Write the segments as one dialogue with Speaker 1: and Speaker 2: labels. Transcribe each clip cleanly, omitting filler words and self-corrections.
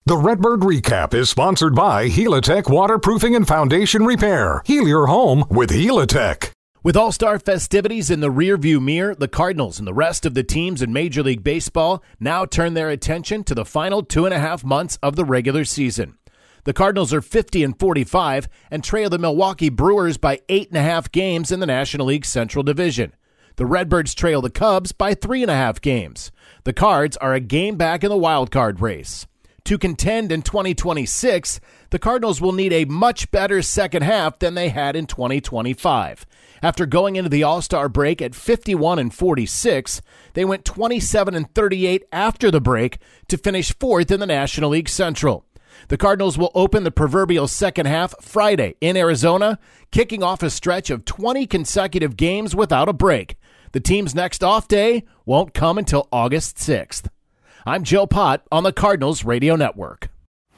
Speaker 1: The Redbird Recap is sponsored by Helitech Waterproofing and Foundation Repair. Heal your home with Helitech.
Speaker 2: With All-Star festivities in the rearview mirror, the Cardinals and the rest of the teams in Major League Baseball now turn their attention to the final 2.5 months of the regular season. The Cardinals are 50-45 and trail the Milwaukee Brewers by 8.5 games in the National League Central Division. The Redbirds trail the Cubs by 3.5 games. The Cards are a game back in the wild card race. To contend in 2026, the Cardinals will need a much better second half than they had in 2025. After going into the All-Star break at 51-46, they went 27-38 after the break to finish fourth in the National League Central. The Cardinals will open the proverbial second half Friday in Arizona, kicking off a stretch of 20 consecutive games without a break. The team's next off day won't come until August 6th. I'm Joe Pott on the Cardinals Radio Network.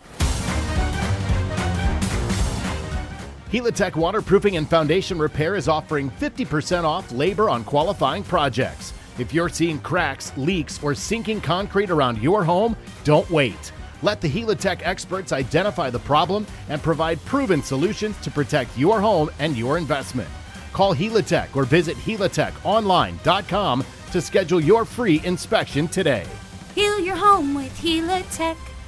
Speaker 2: Helitech Waterproofing and Foundation Repair is offering 50% off labor on qualifying projects. If you're seeing cracks, leaks, or sinking concrete around your home, don't wait. Let the Helitech experts identify the problem and provide proven solutions to protect your home and your investment. Call Helitech or visit helitechonline.com to schedule your free inspection today.
Speaker 3: Heal your home with Helitech.